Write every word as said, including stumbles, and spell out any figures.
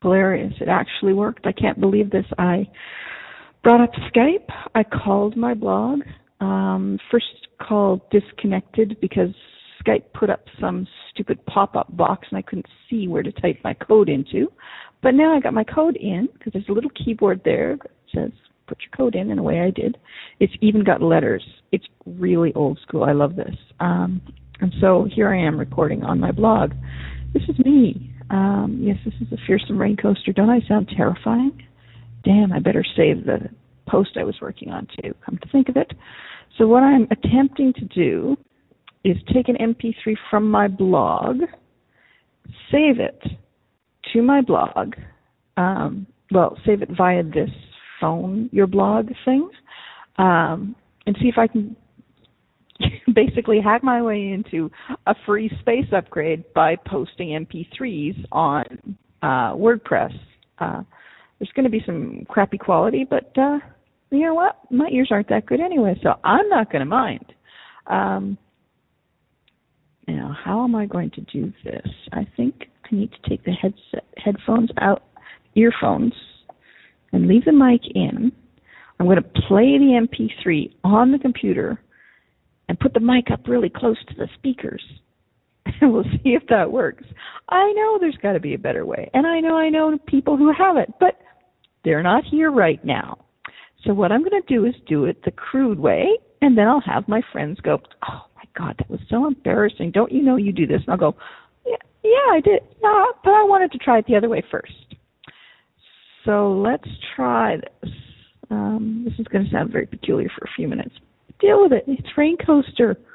hilarious. It actually worked. I can't believe this. I brought up Skype. I called my blog. Um, first call disconnected because Skype put up some stupid pop-up box and I couldn't see where to type my code into. But now I got my code in because there's a little keyboard there that says put your code in, and away I did. It's even got letters. It's really old school. I love this. Um, and so here I am recording on my blog. This is me. Um, yes, this is a fearsome rain coaster. Don't I sound terrifying? Damn, I better save the post I was working on too, come to think of it. So what I'm attempting to do is take an M P three from my blog, save it to my blog, um, well, save it via this phone, your blog thing, um, and see if I can basically hack my way into a free space upgrade by posting M P threes on uh, WordPress. Uh, there's going to be some crappy quality, but uh, you know what? My ears aren't that good anyway, so I'm not going to mind. Um, now, how am I going to do this? I think I need to take the headset, headphones out, earphones, and leave the mic in. I'm going to play the M P three on the computer and put the mic up really close to the speakers. And we'll see if that works. I know there's got to be a better way. And I know I know people who have it, but they're not here right now. So what I'm going to do is do it the crude way, and then I'll have my friends go, oh, my God, that was so embarrassing. Don't you know you do this? And I'll go, yeah, yeah, I did. Yeah, but I wanted to try it the other way first. So let's try this. Um, this is going to sound very peculiar for a few minutes. Deal with it. It's Rain Coaster.